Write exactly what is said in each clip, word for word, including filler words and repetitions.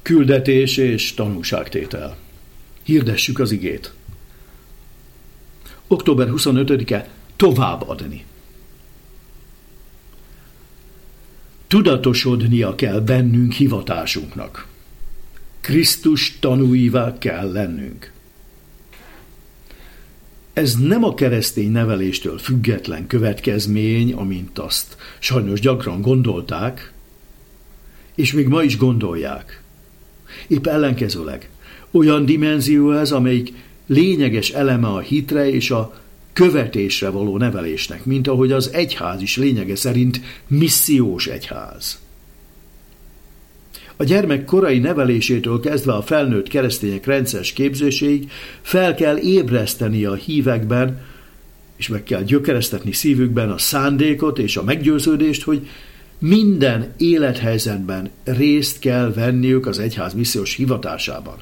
Küldetés és tanúságtétel. Hirdessük az igét. október huszonötödike. Továbbadni. Tudatosodnia kell bennünk hivatásunknak. Krisztus tanúivá kell lennünk. Ez nem a keresztény neveléstől független következmény, amint azt sajnos gyakran gondolták, és még ma is gondolják. Épp ellenkezőleg olyan dimenzió ez, amelyik lényeges eleme a hitre és a követésre való nevelésnek, mint ahogy az egyház is lényege szerint missziós egyház. A gyermek korai nevelésétől kezdve a felnőtt keresztények rendszeres képzéséig fel kell ébreszteni a hívekben, és meg kell gyökeresztetni szívükben a szándékot és a meggyőződést, hogy minden élethelyzetben részt kell venniük az egyház missziós hivatásában.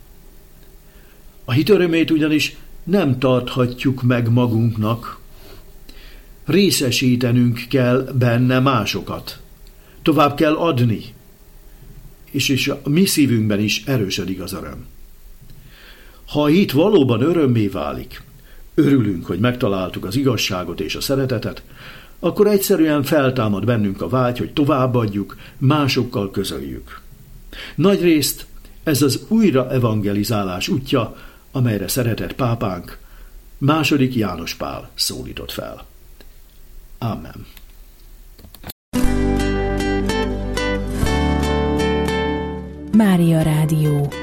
A hit örömét ugyanis nem tarthatjuk meg magunknak. Részesítenünk kell benne másokat. Tovább kell adni. És, és a mi szívünkben is erősödik az öröm. Ha a hit valóban örömmé válik, örülünk, hogy megtaláltuk az igazságot és a szeretetet, akkor egyszerűen feltámad bennünk a vágy, hogy továbbadjuk, másokkal közöljük. Nagyrészt ez az újra evangelizálás útja, amelyre szeretett pápánk, második János Pál szólított fel. Amen. Mária Rádió.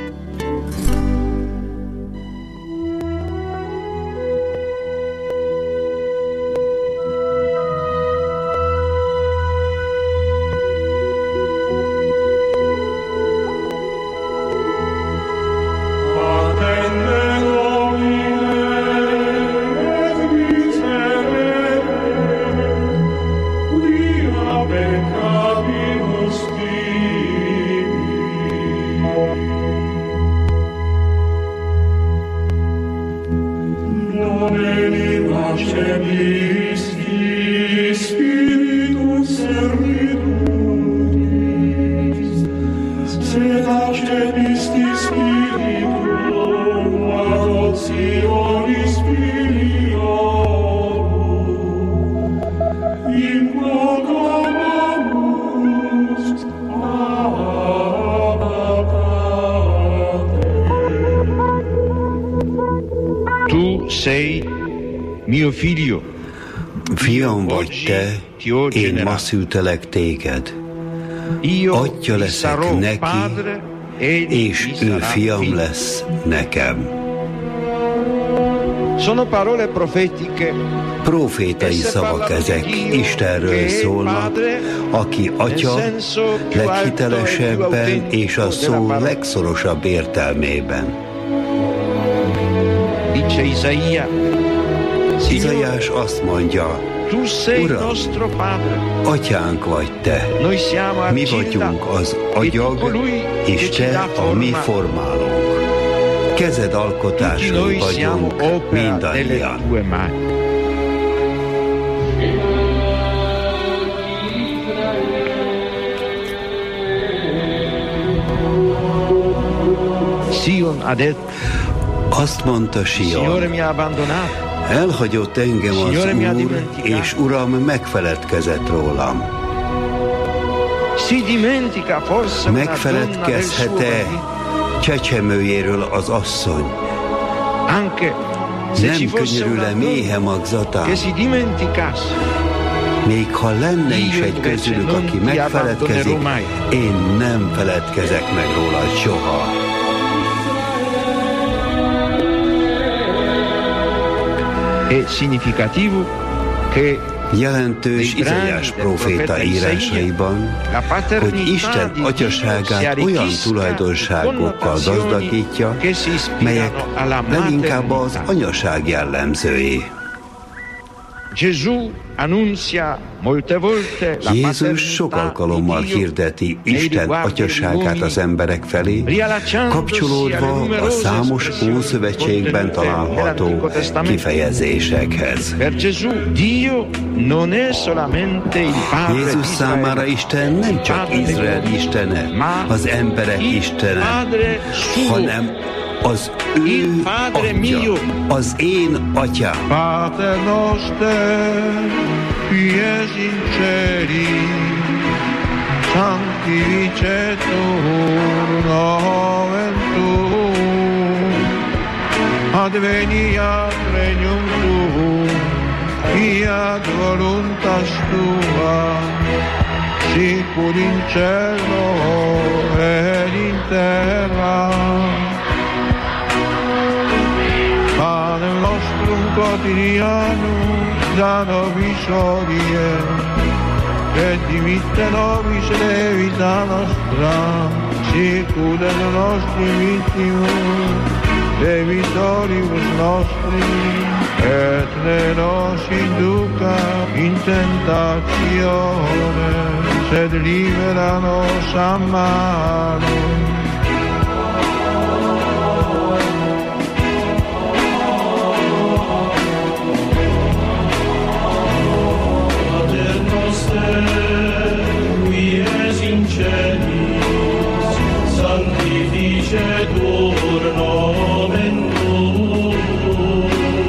Fiam vagy te, én ma szültelek téged. Atya leszek neki, és ő fiam lesz nekem. Profétai szavak ezek, Istenről szólnak, aki atya leghitelesebben és a szó legszorosabb értelmében. Izaiás azt mondja, Uram, atyánk vagy te, mi vagyunk az agyag, és te a mi formálónk. Kezed alkotásai vagyunk mindannyian. Azt mondta Sion, elhagyott engem az Úr, és Uram megfeledkezett rólam. Megfeledkezhet-e csecsemőjéről az asszony? Nem könyörül-e méhe magzatán? Még ha lenne is egy közülük, aki megfeledkezik, én nem feledkezek meg róla soha. Jelentős Izaiás próféta írásaiban, hogy Isten atyaságát olyan tulajdonságokkal gazdagítja, melyek leginkább az anyaság jellemzői. Jézus sok alkalommal hirdeti Isten atyaságát az emberek felé, kapcsolódva a számos Ószövetségben található kifejezésekhez. Jézus számára Isten nem csak Izrael istene, az emberek istene, hanem az ő atya, az én atyám. Pater noster, qui es in celis, sanctificetur nomen tuum, adveniat regnum tuum, fiat voluntas tua, sicur in cielo et in terra. Panem nostrum quotidianum da nobis hodie, et dimitte nobis debita nostra, sicut et nostri vittimus debitoribus nostri, et ne nos induca in tentatione, sed libera nos a malo. Qui es in celis, sanctificetur nomen tuum,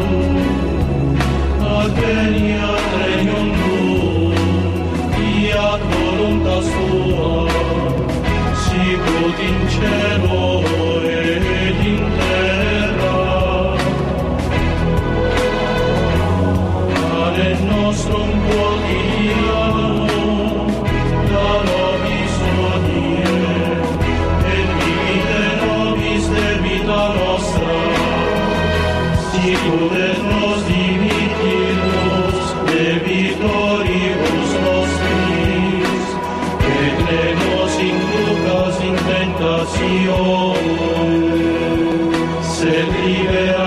adveniat regnum tuum, fiat voluntas tua, sicut in cielo et in terra. Panem nostrum quotidianum da nobis hodie, et dimitte nobis debita nostra, sicut et nos dimittimus debitoribus nostris, et ne nos inducas in tentatione, sed libera